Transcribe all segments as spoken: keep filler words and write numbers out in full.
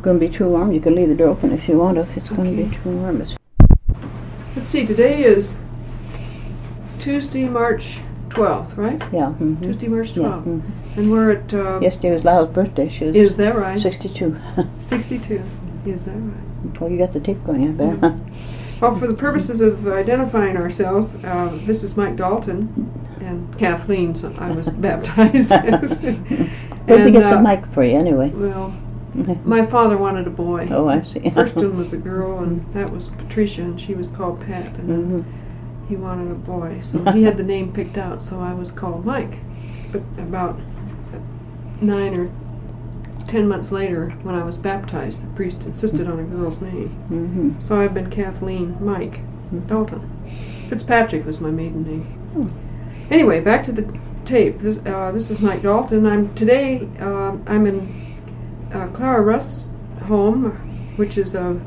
going to be too warm, you can leave the door open if you want. If it's going Okay. to be too warm, it's Let's see, today is Tuesday, March twelfth, right? yeah. Mm-hmm. Tuesday, March Yeah, twelfth. mhm. And we're at... Uh, Yesterday was Lyle's birthday. She was Is that right? sixty-two. sixty-two. Is that right? Oh, you got the tape going, I bet. Well, for the purposes of identifying ourselves, uh, this is Mike Dalton and Kathleen, so I was baptized as. Where'd they And, get uh, the mic for you, anyway? Well, my father wanted a boy. Oh, I see. First one was a girl, and that was Patricia, and she was called Pat, and then Mhm. he wanted a boy. So he had the name picked out, so I was called Mike. But about nine or ten months later, when I was baptized, the priest insisted on a girl's name. Mhm. So I've been Kathleen Mike Dalton. Fitzpatrick was my maiden name. Hmm. Anyway, back to the tape. This, uh, this is Mike Dalton. I'm today. Uh, I'm in uh, Clara Rust's home, which is a,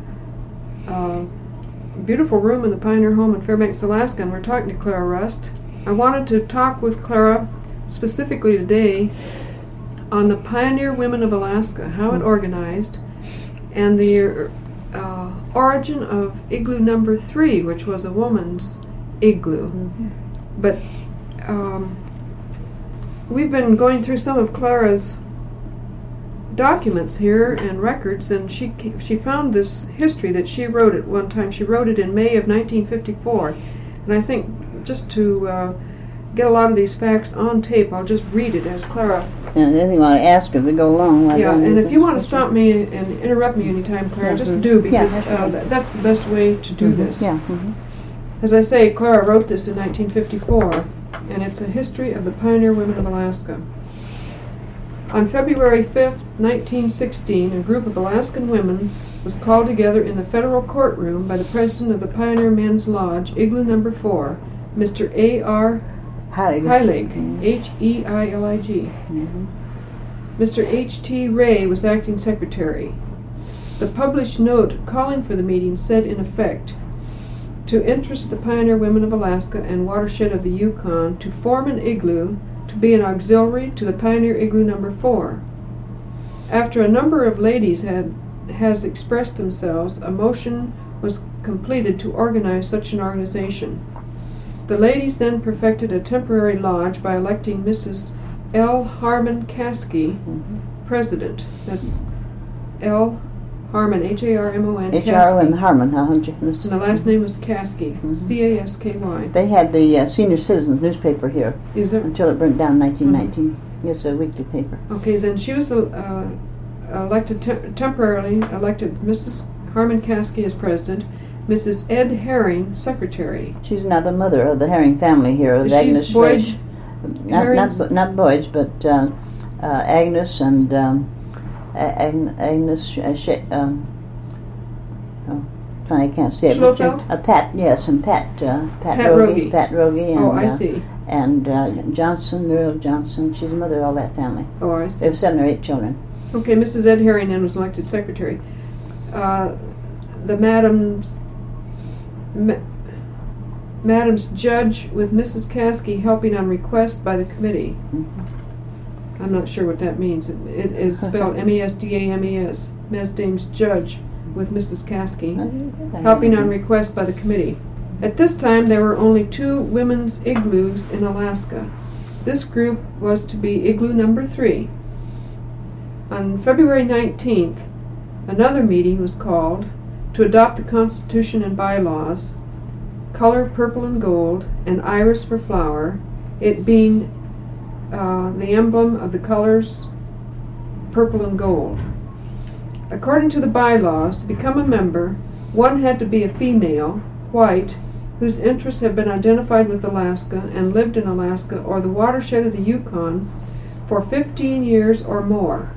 a beautiful room in the Pioneer Home in Fairbanks, Alaska. And we're talking to Clara Rust. I wanted to talk with Clara specifically today on the Pioneer Women of Alaska, how it organized, and the uh, origin of Igloo Number Three, which was a woman's igloo. Mhm. But um, we've been going through some of Clara's documents here and records, and she ca- she found this history that she wrote at one time. She wrote it in May of nineteen fifty-four, and I think just to uh, get a lot of these facts on tape, I'll just read it as Clara. And anything you want to ask as we go along? I Yeah, don't and need if you want to this stop me and interrupt me anytime, Clara, just Mhm. do, because Yeah, that's uh, fine. th- that's the best way to do Mhm. this. Yeah. Mhm. As I say, Clara wrote this in nineteen fifty-four, and it's a history of the Pioneer Women of Alaska. On February fifth, nineteen sixteen, a group of Alaskan women was called together in the federal courtroom by the president of the Pioneer Men's Lodge, Igloo Number Four, Mister A R Heilig. Heilig, Mhm. H E I L I G. Mhm. Mister H T Ray was acting secretary. The published note calling for the meeting said in effect, to interest the Pioneer Women of Alaska and watershed of the Yukon to form an igloo to be an auxiliary to the Pioneer Igloo Number Four. After a number of ladies had has expressed themselves, a motion was completed to organize such an organization. The ladies then perfected a temporary lodge by electing Missus L. Harmon Caskey Mhm. president. That's L. Harmon, H A R M O N. H R O M Harmon, huh? And the last name was Caskey, Mhm. C A S K Y. They had the uh, Senior Citizens newspaper here Is there? until it burnt down in nineteen nineteen. It's a weekly paper. Okay, then she was uh, elected te- temporarily elected Missus Harmon Caskey as president, Missus Ed Herring secretary. She's another mother of the Herring family here, of She's Agnes Boyd Schleich. Not, Herring's- not, not Boyd's, but uh, uh, Agnes and um, A- Ag- Agnes Sh- uh, Sh- um, oh, funny, I can't say it. but, Schlofeld? Uh, Pat, yes, and Pat, uh, Pat, Pat Rogie, Rogie. Pat Rogie, and Oh, I uh, see. and uh, Johnson, Muriel Johnson. She's the mother of all that family. Oh, I They see. have seven or eight children. Okay, Missus Ed Herring then was elected secretary. Uh, the madams, ma- madams judge with Missus Caskey helping on request by the committee. Mhm. I'm not sure what that means. It, it is spelled M E S D A M E S. Mesdames judge with Missus Caskey, helping on request by the committee. At this time, there were only two women's igloos in Alaska. This group was to be Igloo Number Three. On February nineteenth, another meeting was called to adopt the Constitution and bylaws, color purple and gold, and iris for flower, it being uh, the emblem of the colors purple and gold. According to the bylaws, to become a member, one had to be a female, white, whose interests have been identified with Alaska and lived in Alaska or the watershed of the Yukon for fifteen years or more.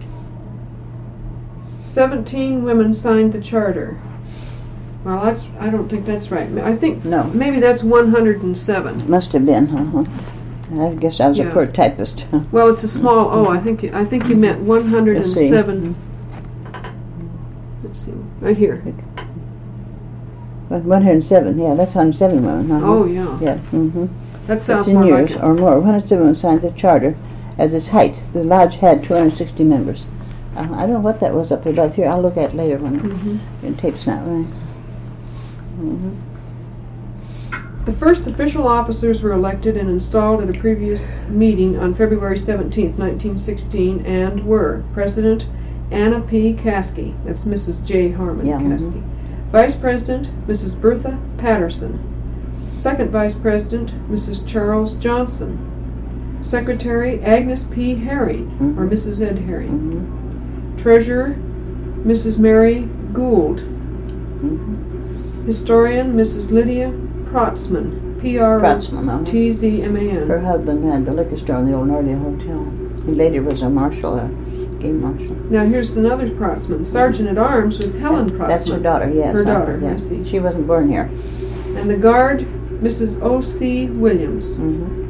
Seventeen women signed the charter. Well, that's, I don't think that's right. I think No. maybe that's one hundred seven. Must have been, huh? I guess I was Yeah. a poor typist. Well, it's a small O. I think you, I think you meant one hundred seven. Let's see, right here. one hundred seven, yeah, that's one hundred seven women. Uh-huh. Oh, yeah. Yeah, mm-hmm. That sounds fifteen more years like it. or more. one hundred seven women signed the charter. At its height, the lodge had two hundred sixty members. Uh, I don't know what that was up above here. I'll look at it later when Mm-hmm. the tape's not running. Mm-hmm. The first official officers were elected and installed at a previous meeting on February seventeenth, nineteen sixteen, and were President Anna P. Caskey, that's Missus J. Harmon Yeah, mhm. Caskey, Vice President Missus Bertha Patterson, Second Vice President Missus Charles Johnson, Secretary Agnes P. Herring, Mhm. or Missus Ed Herring, Mm-hmm. Treasurer Missus Mary Gould, Mm-hmm. Historian Missus Lydia Protzman, P R O Protzman, uh-huh. T Z M A Her N. husband had the liquor store in the old Nordale Hotel. He later was a marshal, a game marshal. Now here's another Protzman. Sergeant at Arms was Helen Protzman. That's her daughter, yes. Her uh, daughter, yeah. I see. She wasn't born here. And the guard, Missus O C Williams. Mm-hmm.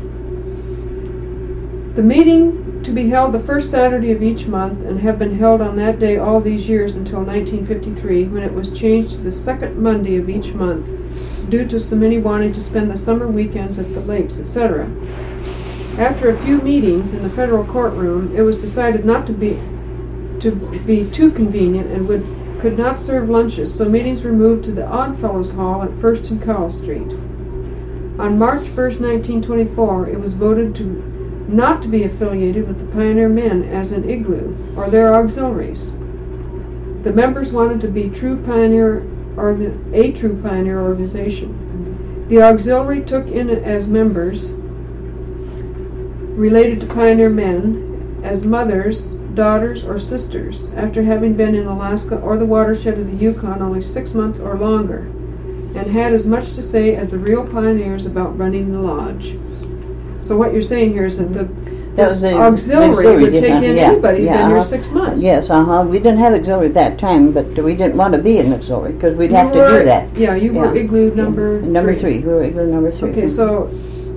The meeting to be held the first Saturday of each month and have been held on that day all these years until nineteen fifty-three, when it was changed to the second Monday of each month, due to so many wanting to spend the summer weekends at the lakes, et cetera. After a few meetings in the federal courtroom, it was decided not to be to be too convenient and would could not serve lunches, so meetings were moved to the Oddfellows Hall at First and Cowell Street. On March first, nineteen twenty-four, it was voted to not to be affiliated with the Pioneer Men as an igloo or their auxiliaries. The members wanted to be true pioneer orga- a true pioneer organization. The auxiliary took in as members related to Pioneer Men as mothers, daughters, or sisters after having been in Alaska or the watershed of the Yukon only six months or longer, and had as much to say as the real pioneers about running the lodge. So what you're saying here is that the, That was the auxiliary, auxiliary would did take not- in yeah, anybody yeah, within your uh-huh. six months. Yes, uh-huh. We didn't have auxiliary at that time, but we didn't want to be an auxiliary because we'd You have to were- do that. Yeah, you were Yeah. igloo number Number three. We were igloo number three. Okay, so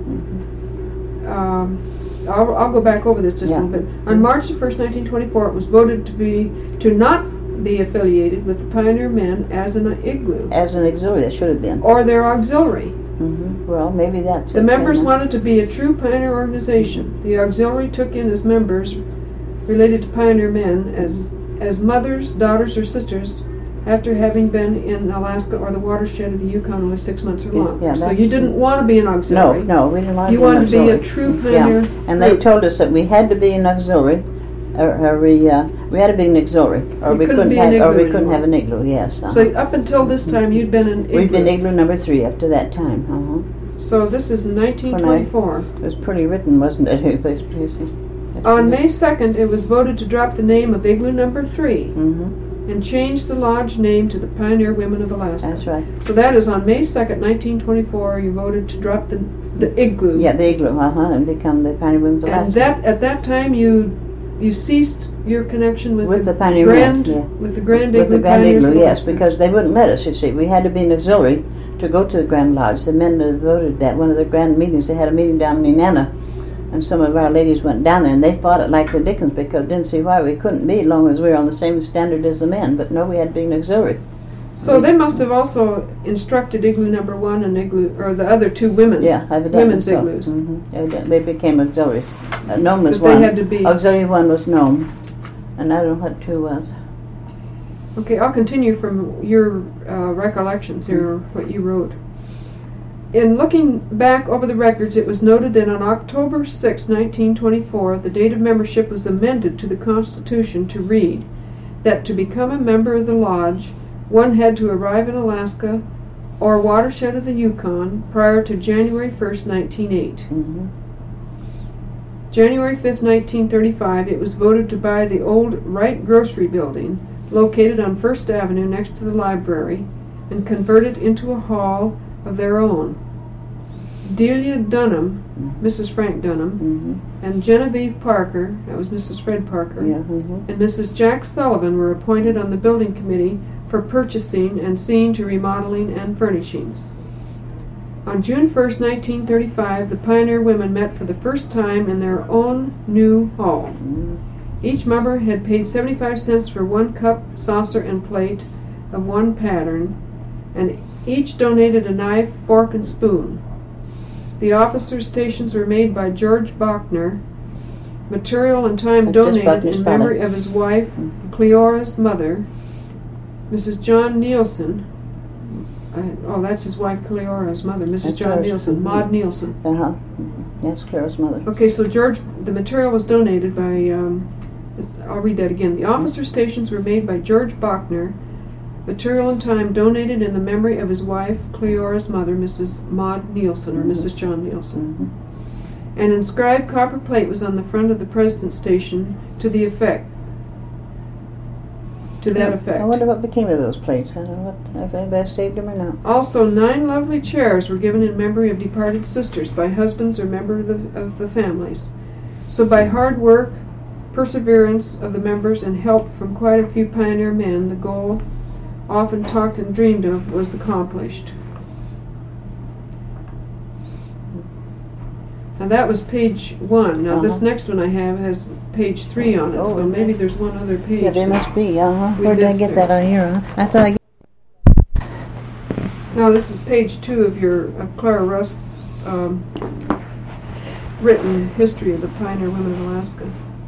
um, I'll, I'll go back over this just Yeah. a little bit. On March the first, nineteen twenty-four, it was voted to be to not be affiliated with the Pioneer Men as an igloo As an auxiliary, that should have been. or their auxiliary. Mm-hmm. Well, maybe that's The it. members then. wanted to be a true pioneer organization. The auxiliary took in as members related to Pioneer Men as as mothers, daughters, or sisters after having been in Alaska or the watershed of the Yukon only six months or Yeah, longer. yeah, so that's you didn't want to be an No, auxiliary. no, we didn't want to You be an wanted to be a auxiliary. true Mm, pioneer Yeah, and they group. told us that we had to be an auxiliary, or, or we uh, we had to be an auxiliary, or You we couldn't couldn't be have, an or we igloo couldn't have an anymore. igloo. Yes. Uh-huh. So up until this time, you'd been an igloo. We'd been igloo number three up to that time. Uh-huh. So this is in nineteen twenty-four. It was pretty written, wasn't it? On May second, it was voted to drop the name of igloo number three Mm-hmm. and change the lodge name to the Pioneer Women of Alaska. That's right. So that is on May second, nineteen twenty-four, you voted to drop the the igloo. Yeah, the igloo, uh-huh, and become the Pioneer Women's Alaska. And that at that time you you ceased your connection with, With the Pioneer Grand Women, yeah. with the Grand With Igloo the Grand Pioneers Igloo, of yes, Alaska. because they wouldn't let us, you see. We had to be an auxiliary to go to the Grand Lodge. The men that voted that, one of the grand meetings, they had a meeting down in Nenana, and some of our ladies went down there, and they fought it like the Dickens because didn't see why we couldn't be as long as we were on the same standard as the men. But no, we had to be an auxiliary. So they must have also instructed igloo number one and igloo or the other two women. Yeah, evidently Women's so. igloos. Mm-hmm. Evidently, they became auxiliaries. Uh, Nome was That they one. had to be. Auxiliary one was Nome, and I don't know what two was. Okay, I'll continue from your uh, recollections here, what you wrote. In looking back over the records, it was noted that on October sixth, nineteen twenty-four, the date of membership was amended to the Constitution to read that to become a member of the Lodge, one had to arrive in Alaska or watershed of the Yukon prior to January first, nineteen oh eight. Mm-hmm. January fifth, nineteen thirty-five, it was voted to buy the old Wright Grocery Building, located on First Avenue next to the library, and convert it into a hall of their own. Delia Dunham, Missus Frank Dunham, Mm-hmm. and Genevieve Parker, that was Missus Fred Parker, Yeah. Mm-hmm. and Missus Jack Sullivan were appointed on the building committee for purchasing and seeing to remodeling and furnishings. On June first, nineteen thirty-five, the Pioneer women met for the first time in their own new hall. Mm-hmm. Each member had paid seventy-five cents for one cup, saucer, and plate of one pattern, and each donated a knife, fork, and spoon. The officers' stations were made by George Bachner, material and time Like just donated Button's in father. memory of his wife, Cleora's mother, Missus John Nielsen. I, oh, that's his wife, Cleora's mother, Missus That's John hers. Nielsen, Mhm. Maud Nielsen. Uh-huh. Mhm. That's Clara's mother. Okay, so George, the material was donated by, um, it's- I'll read that again. The officer stations were made by George Bachner. Material and time donated in the memory of his wife, Cleora's mother, Missus Maud Nielsen, or Mhm. Missus John Nielsen. Mhm. An inscribed copper plate was on the front of the President's station to the effect, to that effect. I wonder what became of those plates. I don't know what, if anybody saved them or not. Also, nine lovely chairs were given in memory of departed sisters by husbands or members of the, of the families. So by hard work, perseverance of the members, and help from quite a few pioneer men, the goal often talked and dreamed of was accomplished. Now that was page one. Now this Uh-huh. next one I have has page three on it, Oh, so okay. maybe there's one other page. Yeah, there must be. Uh-huh. We Where did I missed get it. that on here? Huh? I thought I. Now this is page two of your of Clara Rust's um, written history of the pioneer women of Alaska.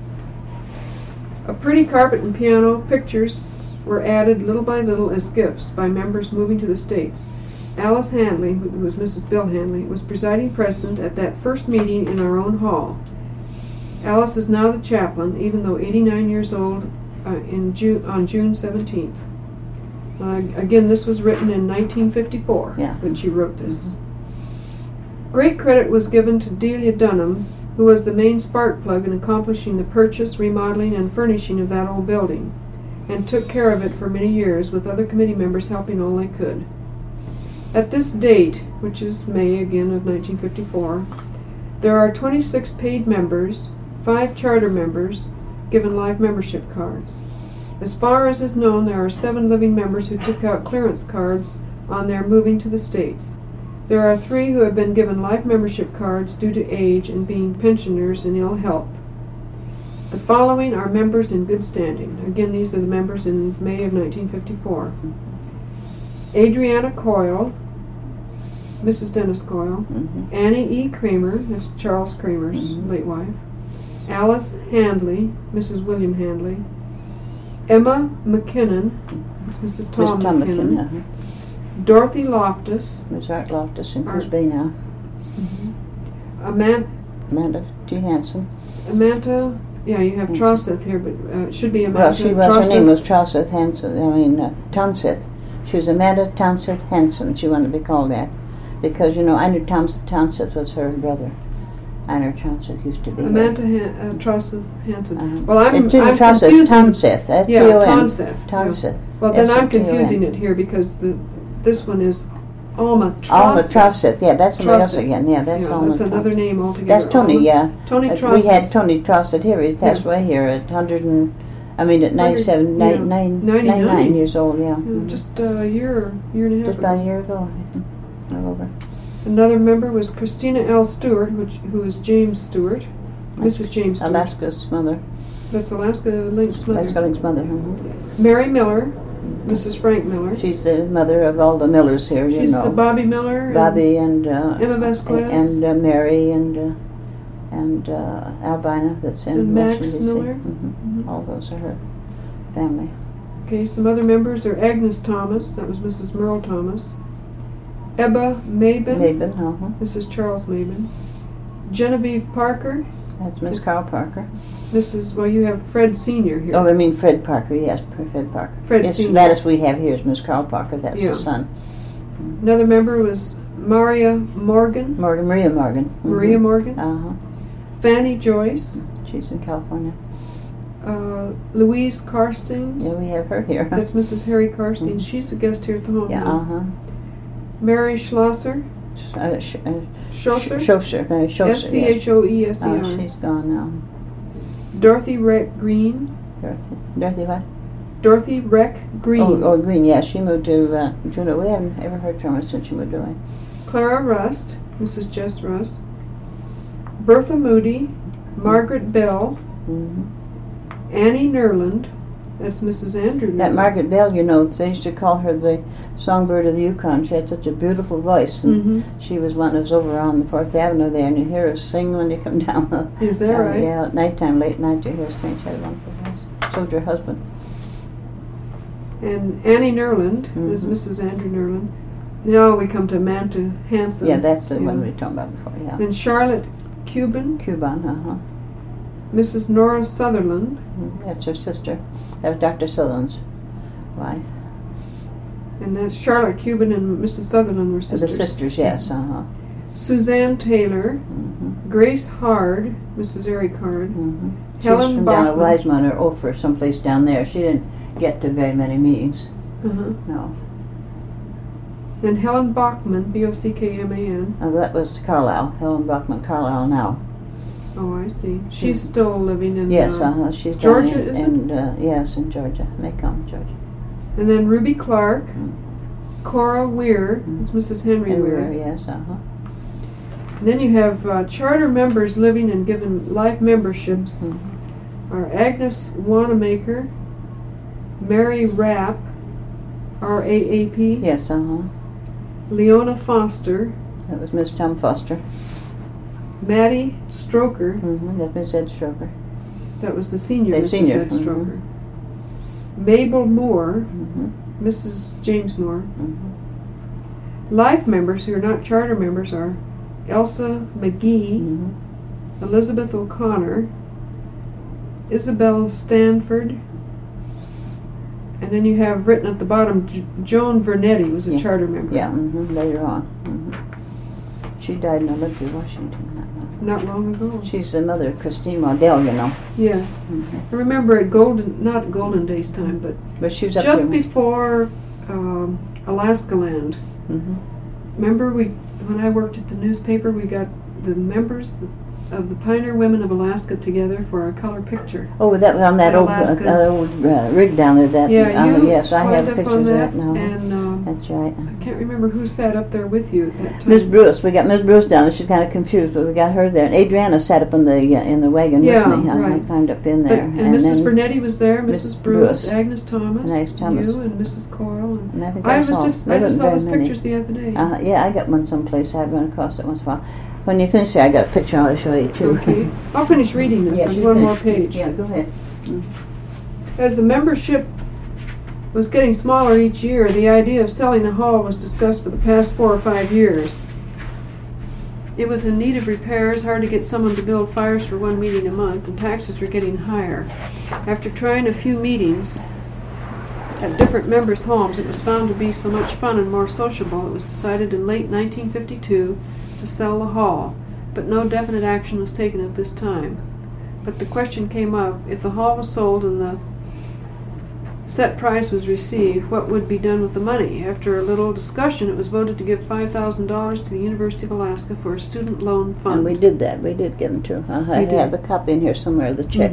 A pretty carpet and piano, pictures were added little by little as gifts by members moving to the States. Alice Handley, who was Missus Bill Handley, was presiding president at that first meeting in our own hall. Alice is now the chaplain, even though eighty-nine years old uh, in June, on June seventeenth. Uh, again, this was written in nineteen fifty-four, Yeah. when she wrote this. Great credit was given to Delia Dunham, who was the main spark plug in accomplishing the purchase, remodeling, and furnishing of that old building, and took care of it for many years, with other committee members helping all they could. At this date, which is May again of nineteen fifty-four, there are twenty-six paid members, five charter members, given life membership cards. As far as is known, there are seven living members who took out clearance cards on their moving to the States. There are three who have been given life membership cards due to age and being pensioners in ill health. The following are members in good standing. Again, these are the members in May of nineteen fifty-four. Adriana Coyle, Missus Dennis Coyle. Mm-hmm. Annie E. Kramer, that's Charles Kramer's Mhm. late wife. Alice Handley, Missus William Handley. Emma McKinnon, Missus Miss Tom, Tom McKinnon. McKinnon. Uh-huh. Dorothy Loftus. Miss Art Loftus in Art. Cosby now. Aman- Amanda T. Hanson. Amanda, yeah, you have Hanson. Trosseth here, but uh, it should be Amanda Well, she was. Her name Trosseth. was Trosseth Hanson. I mean, uh, Townseth. She was Amanda Townseth Hanson. She wanted to be called that because you know I knew Towns- Townseth was her brother. I know Townseth used to be. her. Amanda Han- uh, Trosseth Hanson. Uh-huh. Well, I'm, It's in I'm Trosseth, confusing. Townseth. F Yeah, T O N. Townseth. yeah. Townseth. Well, then I'm S O T O N. confusing it here because the this one is Alma Trosseth. Alma Trosseth. Yeah, that's somebody else Trosseth. again. Yeah, that's yeah, Alma that's another Trosseth. name altogether. That's Tony. Alma- Yeah. Tony Uh, Trosseth. we had Tony Trossett here. He passed Yeah. away here at hundred and, I mean, at ninety-seven, yeah. nine, nine, ninety-nine. ninety-nine years old. Yeah, Yeah, Mhm. just uh, a year, year and a half just ago. about a year ago. Mhm. All over. Another member was Christina L. Stewart, which who is James Stewart, Missus James Stewart. Alaska's mother. That's Alaska Link's mother. Alaska Link's mother. mhm. Mary Miller, Missus Frank Miller. She's the mother of all the Millers here. You She's know, the Bobby Miller. and Bobby and uh, Emma Vasquez. and uh, Mary and uh, and uh, Albina. That's in And Max Washington, D C. Miller. Mhm. Mhm. All those are her family. Okay, some other members are Agnes Thomas, that was Missus Merle Thomas. Ebba Mabin, Laban, uh-huh. Missus Charles Mabin. Genevieve Parker, That's Miss It's- Carl Parker. Missus Well, you have Fred Senior here. Oh, I mean Fred Parker. Yes, Fred Parker. Fred Yes, Senior. Gladys we have here is Miss Carl Parker. That's Yeah. the son. Another member was Maria Morgan, Morgan, Maria Morgan. Mhm. Maria Morgan. Uh-huh. Fanny Joyce, She's in California. uh, Louise Carstings. Yeah, we have her here. That's Missus Harry Carstings. Mhm. She's a guest here at the home. Yeah, now. uh-huh. Mary Schlosser, Uh, sh- uh, Schlosser, Schosser, Mary S Schosser, C yes. H O E S E R. Oh, she's gone now. Dorothy Reck Green, Dorothy, Dorothy what? Dorothy Reck Green. Oh, oh, Green, yeah, she moved to uh, Juneau. We haven't ever heard from her since she moved away. Clara Rust, Missus Jess Rust, Bertha Moody, Margaret Bell, Mm-hmm. Annie Nerland, That's Missus Andrew. That Nerlin. Margaret Bell, you know, they used to call her the songbird of the Yukon. She had such a beautiful voice. And Mm-hmm. she was one that was over on the Fourth Avenue there, and you hear her sing when you come down the... Is that down the- right? Yeah, at nighttime, late night, you hear her sing. She had a wonderful voice. So did her husband. And Annie Nerland is Mhm. Missus Andrew Nerland. Now we come to Manta Hansen. Yeah, that's the Yeah. one we were talking about before, yeah. Then Charlotte Cuban, Cuban, uh-huh. Missus Nora Sutherland, Mhm, That's her sister. That was Doctor Sutherland's wife. and that Charlotte Cuban and Missus Sutherland were The sisters. sisters, yes, uh-huh. Suzanne Taylor, Mm-hmm. Grace Hard, Missus Eric Hard, Mm-hmm. She was Helen from down at Bachman. Wiseman or Ophir, someplace down there. She didn't get to very many meetings. uh-huh. No. Then Helen Bachman, B O C K M A N. Uh, that was Carlisle, Helen Buckman, Carlisle now. Oh, I see. She's still living in Yes, uh, uh-huh. She's Georgia, down in, is it? and, uh, yes, in Georgia, Macomb, Georgia. And then Ruby Clark, Mm. Cora Weir, Mm. it's Missus Henry And Weir. we're- yes, uh-huh. And then you have uh, charter members living and given life memberships Mhm. are Agnes Wanamaker, Mary Rapp, R A A P, Yes, uh-huh. Leona Foster, That was Miss Tom Foster. Maddie Stroker, Mm-hmm. That's Miss Ed Stroker. that was the senior The Missus senior, Ed mhm. Stroker. Mabel Moore, Mm-hmm. Missus James Moore. Mm-hmm. Life members who are not charter members are Elsa McGee, Mm-hmm. Elizabeth O'Connor, Isabel Stanford, and then you have written at the bottom, J- Joan Vernetti was a Yeah. charter member. Yeah, mm-hmm. Later on. Mm-hmm. She died in Olympia, Washington. Not long. Not long ago. She's the mother of Christine Waddell, you know. Yes. Mm-hmm. I remember at Golden, not Golden Days time, but But she was up just there. before um, Alaska Land. Mm-hmm. Remember we, when I worked at the newspaper, we got the members of the Pioneer Women of Alaska together for a color picture. Oh, that was on that In old, uh, Alaska. uh, old uh, rig down there. That Yeah, uh, you yes, I have climbed up pictures on of that, that now. and um, That's right. I can't remember who sat up there with you at that time. Miss Bruce, we got Miss Bruce down there. She's kind of confused, but we got her there. And Adriana sat up in the uh, in the wagon Yeah, with me. I right. climbed up in But, there. and, Missus then, Vernetti was there, Miss Missus Bruce, Bruce. Agnes Thomas, And Agnes Thomas. you, and Missus Coyle. And and I think I that's was all. just, There I just wasn't saw very those many. pictures the other day. Uh, yeah, I got one someplace. I run across it once in a while. When you finish there, I got a picture I want to show you too. Okay, I'll finish reading this. Yes, There's you one more finish. page. Yeah, go ahead. As the membership was getting smaller each year, the idea of selling the hall was discussed for the past four or five years. It was in need of repairs, hard to get someone to build fires for one meeting a month, and taxes were getting higher. After trying a few meetings at different members' homes, it was found to be so much fun and more sociable, it was decided in late nineteen fifty-two to sell the hall, but no definite action was taken at this time. But the question came up, if the hall was sold and the set price was received, what would be done with the money? After a little discussion, it was voted to give five thousand dollars to the University of Alaska for a student loan fund. And we did that. We did give them to her. Uh, I We did. have the copy in here somewhere of the check.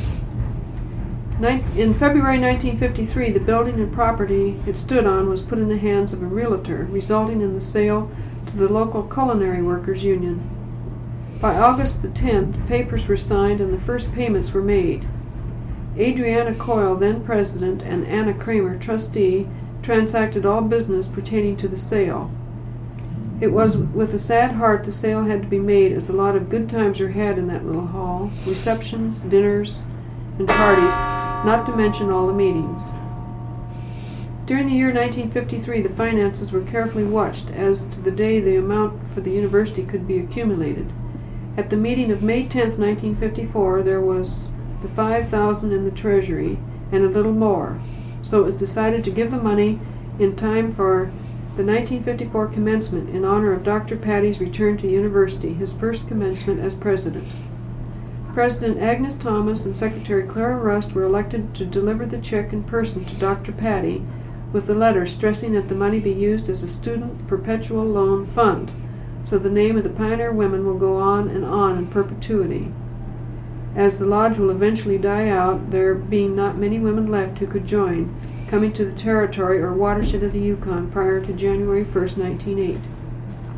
Nin- In February nineteen fifty-three, the building and property it stood on was put in the hands of a realtor, resulting in the sale to the local culinary workers union. By August the tenth, papers were signed and the first payments were made. Adriana Coyle, then president, and Anna Kramer, trustee, transacted all business pertaining to the sale. It was with a sad heart the sale had to be made, as a lot of good times were had in that little hall, receptions, dinners, and parties, not to mention all the meetings. During the year nineteen fifty-three, the finances were carefully watched as to the day the amount for the university could be accumulated. At the meeting of May tenth, nineteen fifty-four, there was the five thousand in the treasury and a little more, so it was decided to give the money in time for the nineteen fifty-four commencement in honor of Doctor Patty's return to the university, his first commencement as president. President Agnes Thomas and Secretary Clara Rust were elected to deliver the check in person to Doctor Patty, with the letter stressing that the money be used as a student perpetual loan fund, so the name of the Pioneer Women will go on and on in perpetuity. As the lodge will eventually die out, there being not many women left who could join, coming to the territory or watershed of the Yukon prior to January first, nineteen oh eight.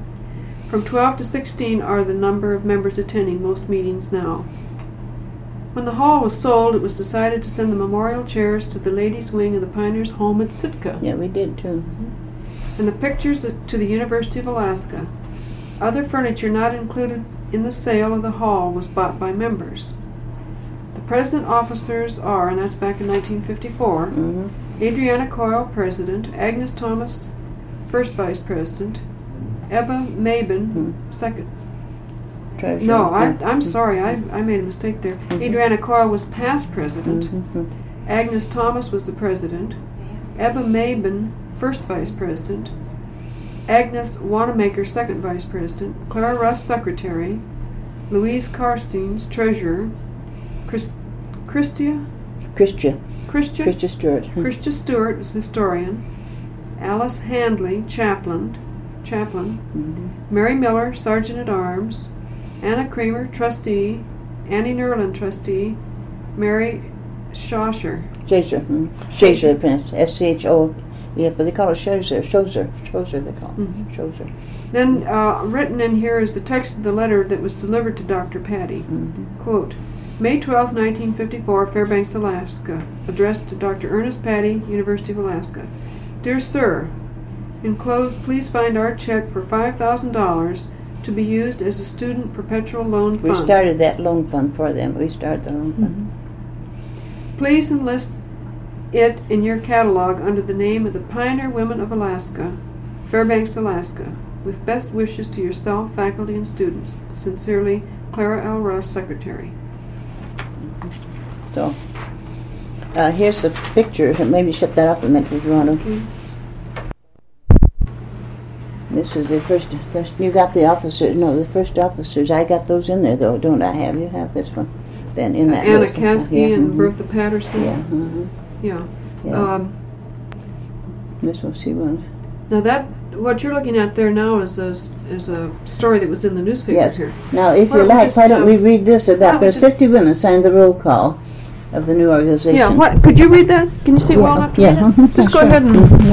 From twelve to sixteen are the number of members attending most meetings now. When the hall was sold, it was decided to send the memorial chairs to the ladies' wing of the Pioneers' home at Sitka. Yeah, we did too. And the pictures to the University of Alaska. Other furniture not included in the sale of the hall was bought by members. The president officers are, and that's back in nineteen fifty-four, Mm-hmm. Adriana Coyle, president, Agnes Thomas, first vice president, Ebba Mabin, Mm-hmm. second. Treasurer. No, I, Yeah. I'm sorry, I, I made a mistake there. Adriana Coyle was past president. Mhm. Agnes Thomas was the president. Ebba Mabin, first vice president. Agnes Wanamaker, second vice president. Clara Russ, secretary. Louise Carsteins, treasurer. Chris, Christia? Christia. Christia? Christia Stewart. Christia Stewart was historian. Alice Handley, chaplain. Chaplain. Mhm. Mary Miller, sergeant at arms. Anna Kramer, trustee. Annie Nerlin, trustee. Mary Schosser. Shazer. Mm. Shazer, pronounced S C H O. Yeah, but they call it Shazer. Shozer. Shozer, they call it. Mhm. Shozer. Then uh, written in here is the text of the letter that was delivered to Doctor Patty. Mm-hmm. Quote, May twelfth, nineteen fifty-four, Fairbanks, Alaska. Addressed to Doctor Ernest Patty, University of Alaska. Dear Sir, enclosed, please find our check for five thousand dollars to be used as a student perpetual loan fund. We started that loan fund for them. We started the loan fund. Mm-hmm. Please enlist it in your catalog under the name of the Pioneer Women of Alaska, Fairbanks, Alaska, with best wishes to yourself, faculty, and students. Sincerely, Clara L. Russ, Secretary. So, uh, here's the picture. Maybe shut that off a minute if you want to. Okay. This is the first. You got the officers. No, the first officers. I got those in there though, don't I? Have you have this one? Then in that Anna list. Caskey Yeah, and mhm. Bertha Patterson. Yeah. mhm. Yeah. Yeah. Um, This one, see one. now that what you're looking at there now is a is a story that was in the newspaper Yes. here. Now, if Why you don't we like, just, why don't uh, we read this why about don't we there's just- fifty women signed the roll call of the new organization. Yeah. What? Could you read that? Can you see it well enough to yeah, read it? mhm, Just yeah, go sure. ahead and.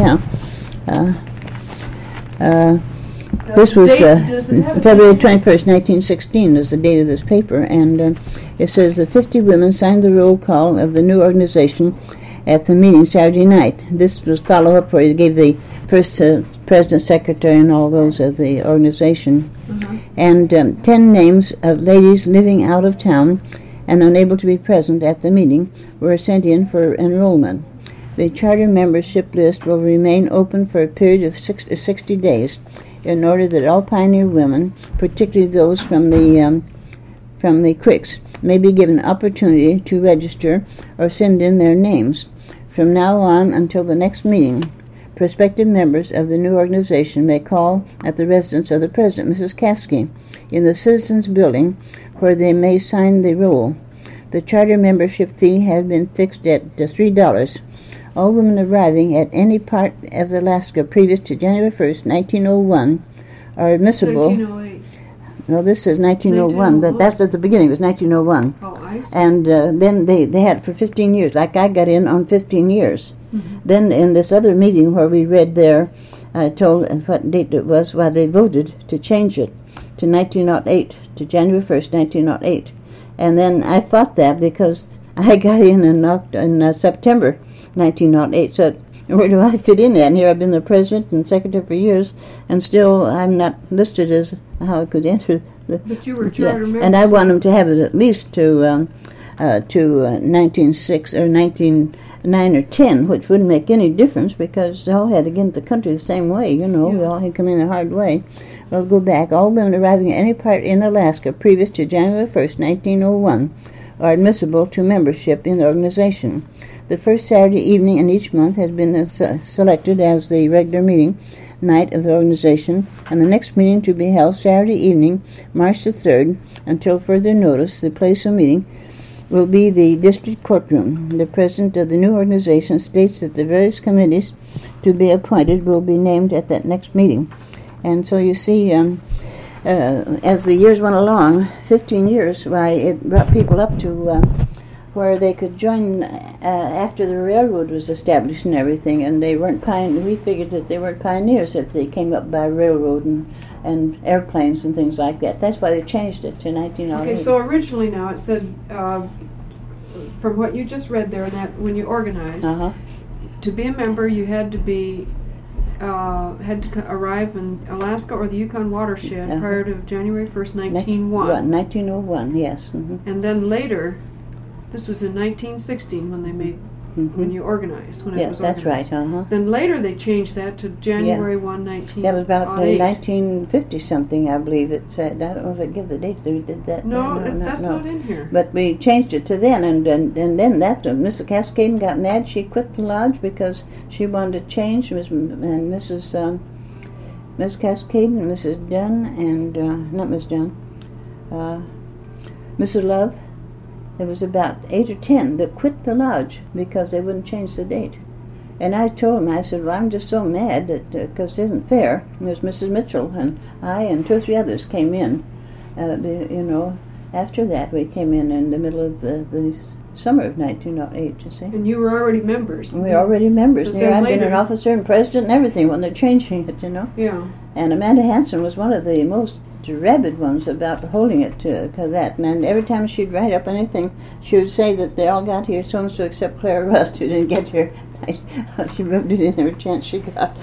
Mhm, yeah. Uh, uh, This was Date, uh, does it have a February date? twenty-first, nineteen sixteen is the date of this paper, and uh, it says the fifty women signed the roll call of the new organization at the meeting Saturday night. This was follow-up where they gave the first uh, president, secretary, and all those of the organization. Uh-huh. And um, ten names of ladies living out of town and unable to be present at the meeting were sent in for enrollment. The charter membership list will remain open for a period of six, uh, sixty days in order that all pioneer women, particularly those from the um, from the Creeks, may be given opportunity to register or send in their names. From now on until the next meeting, prospective members of the new organization may call at the residence of the president, Missus Caskey, in the Citizens Building, where they may sign the roll. The charter membership fee has been fixed at uh, three dollars. All women arriving at any part of Alaska previous to January first, nineteen oh one, are admissible. nineteen oh eight. No, this says nineteen oh one, but that's at the beginning. It was nineteen oh one. Oh, I see. And uh, then they, they had it for fifteen years. Like I got in on fifteen years. Mhm. Then in this other meeting where we read there, I told what date it was, why they voted to change it to nineteen oh eight, to January first, nineteen oh eight. And then I fought that because I got in in, Oct- in uh, September nineteen oh eight. So where do I fit in that? And here I've been the president and secretary for years, and still I'm not listed as how I could enter. The, But you were yeah. charter member. And I want them to have it at least to um, uh, to uh, nineteen oh six or nineteen oh nine or ten, which wouldn't make any difference because they all had to get into the country the same way. You know, Yeah. we all had come in the hard way. Well, go back. All women arriving at any part in Alaska previous to January first, nineteen oh one, are admissible to membership in the organization. The first Saturday evening in each month has been uh, se- selected as the regular meeting night of the organization, and the next meeting to be held Saturday evening, March the third, until further notice. The place of meeting will be the district courtroom. The president of the new organization states that the various committees to be appointed will be named at that next meeting. And so you see, um, uh, as the years went along, fifteen years, why it brought people up to uh, where they could join uh, after the railroad was established and everything, and they weren't pioneers. We figured that they weren't pioneers, that they came up by railroad and, and airplanes and things like that. That's why they changed it to nineteen oh eight. Okay, so originally now it said uh, from what you just read there, that when you organized, Uh-huh. to be a member, you had to be uh, had to co- arrive in Alaska or the Yukon watershed Uh-huh. prior to January first, nineteen oh Right, one. nineteen oh one, yes. Mm-hmm. And then later, this was in nineteen sixteen when they made Mm-hmm. when you organized when it Yeah, was that's organized. right, uh-huh. Then later they changed that to January first, nineteen oh eight. That was about uh, nineteen fifty something, I believe it said. I don't know if it give the date. We did that. No, there. it, that's no. not in here. But we changed it to then, and and, and then that uh, Missus Cascaden got mad. She quit the lodge because she wanted to change. Miss and Missus Um, Miss Cascaden, Missus Dunn, and uh, not Miss Dunn, uh, Missus Love. There was about eight or ten that quit the lodge because they wouldn't change the date. And I told him, I said, well, I'm just so mad that because uh, it isn't fair. And there's Missus Mitchell and I and two or three others came in. Uh, the, you know, after that we came in in the middle of the, the summer of nineteen oh eight, you see. And you were already members. And we were already members. But And here then I'd been later- an officer and president and everything when they're changing it, you know. Yeah. And Amanda Hanson was one of the most rabid ones about holding it to, to that. And then every time she'd write up anything, she would say that they all got here so and so except Clara Rust, who didn't get here. She moved it in every chance she got.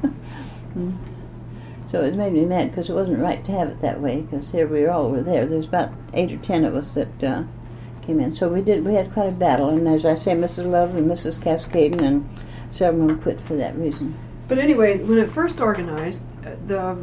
So it made me mad because it wasn't right to have it that way. Because here we all were there. There's about eight or ten of us that uh, came in. So we did. We had quite a battle. And as I say, Missus Love and Missus Cascaden and several of them quit for that reason. But anyway, when it first organized, uh, the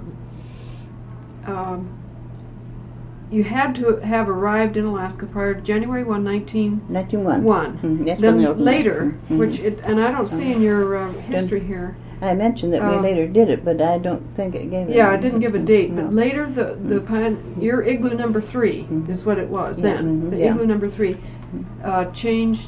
um, you had to have arrived in Alaska prior to January first, nineteen nineteen oh one. one. Mm-hmm. That's Then when they opened later, it. Mm-hmm. which it, and I don't see in your uh, history here. I mentioned that we Um, later did it, but I don't think it gave it. Yeah, it didn't give a date, No. but later the the pine, your igloo number three Mhm. is what it was Yeah, then. mhm, The yeah. igloo number three uh, changed.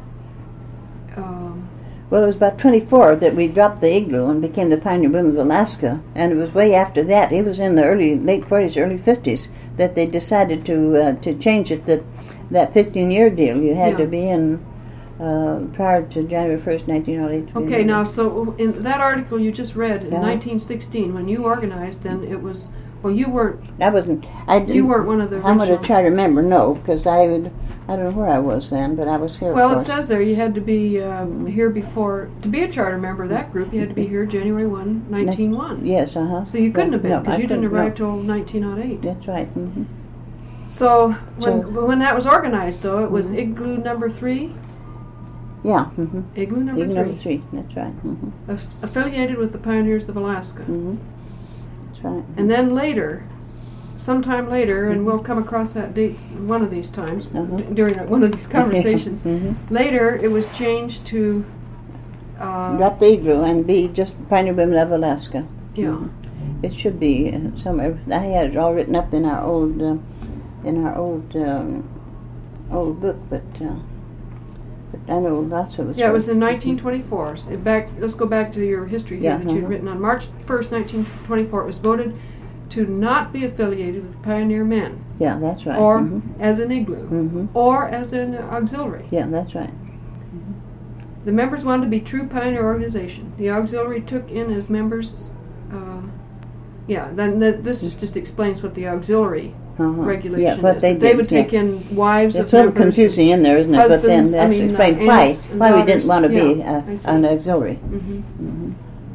Um, Well, it was about twenty-four that we dropped the igloo and became the Pioneer Women of Alaska, and it was way after that. It was in the early, late forties, early fifties that they decided to uh, to change it. That that fifteen-year deal you had Yeah. to be in uh, prior to January first, nineteen oh eight. okay, now so in that article you just read in Yeah. nineteen sixteen, when you organized, then it was well you weren't I wasn't. I didn't, you weren't one of the I'm not a original. charter member, no, because I would. I don't know where I was then, but I was here. Well, of it course. says there you had to be um, here before to be a charter member of that group. You had to be here January first, nineteen oh one. Yes, uh huh. So you couldn't have been No, because I you didn't couldn't, arrive no. till nineteen oh eight. That's right. Mm-hmm. So when So- when that was organized, though, it was Mhm. igloo number three. Yeah. Mm-hmm. Igloo number Even three, number three. That's right. Mm-hmm. Aff- affiliated with the Pioneers of Alaska. Mm-hmm. That's right. And then later, sometime later, and Mhm. we'll come across that date one of these times Uh-huh. d- during one of these conversations. Mm-hmm. Later, it was changed to. Uh, Drop the igloo and be just Pioneer Women of Alaska. yeah. Mhm. It should be uh, somewhere. I had it all written up in our old, uh, in our old, um, old book, but, uh, but I know lots of us. Yeah, it were- was in nineteen twenty-four. So it back, let's go back to your history here Yeah, that you'd uh-huh. written on March first, nineteen twenty-four. It was voted to not be affiliated with Pioneer Men, Yeah, that's right. or Mm-hmm. as an igloo, Mm-hmm. or as an auxiliary. Yeah, that's right. The members wanted to be true pioneer organization. The auxiliary took in as members. Uh, yeah, then the, this is just explains what the auxiliary Uh-huh. regulation Yeah, what is. they That they did, would yeah. take in wives It's of a little members. confusing in there, isn't it? But then husbands, I that's mean, uh, explained why aunts and why we daughters. didn't want to be Yeah, uh, I see. an auxiliary. Mhm. Mm-hmm.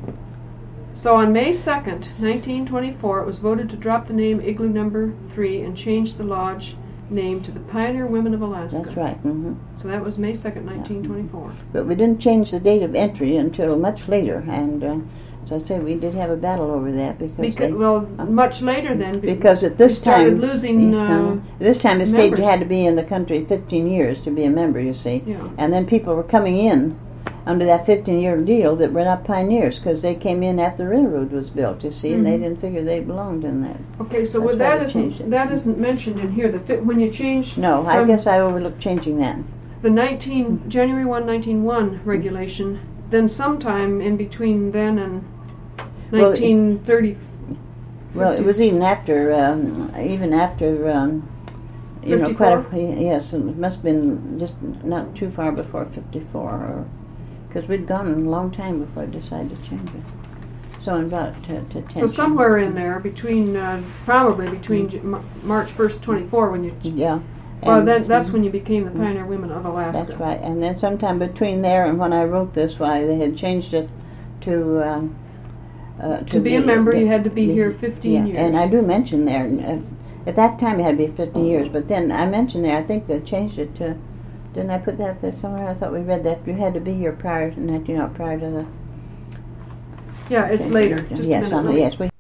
So on May second, nineteen twenty-four, it was voted to drop the name Igloo Number Three and change the lodge name to the Pioneer Women of Alaska. That's right. Mm-hmm. So that was May second, nineteen twenty-four. But we didn't change the date of entry until much later, and uh, as I say, we did have a battle over that because, Because, they, well, uh, much later then. be- because at this we started time, losing. Uh, this time the state members. had to be in the country fifteen years to be a member. You see, yeah. and then people were coming in under that fifteen-year deal that were not pioneers because they came in after the railroad was built. You see, and they Mhm. didn't figure they belonged in that. Okay, so That's with why that they changed isn't it. that isn't mentioned in here. The fi- when you change No, I from guess I overlooked changing that. the nineteen January first, nineteen oh one regulation, then sometime in between then and Well, it- nineteen thirty. Well, it was even after, um, even after, um, you know, quite a, yes, it must have been just not too far before fifty-four, or because we'd gone a long time before I decided to change it. So in about uh, to ten. So somewhere in there, between uh, probably between J- Mar- March first, twenty-four, when you Yeah, Well, And- then, that's when you became the Pioneer Women of Alaska. That's right. And then sometime between there and when I wrote this, why they had changed it to um, uh, to, To be a member, you had to be here fifteen yeah, years. And I do mention there, uh, at that time it had to be fifteen years, but then I mentioned there, I think they changed it to, didn't I put that there somewhere? I thought we read that you had to be here prior, not, you know, prior to the... Yeah, it's later. Just yes, a on minute. the, yes, we...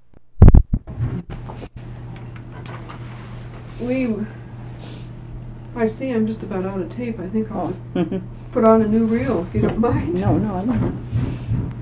We, I see I'm just about out of tape. I think I'll Oh. just put on a new reel if you don't mind. no, no, I don't.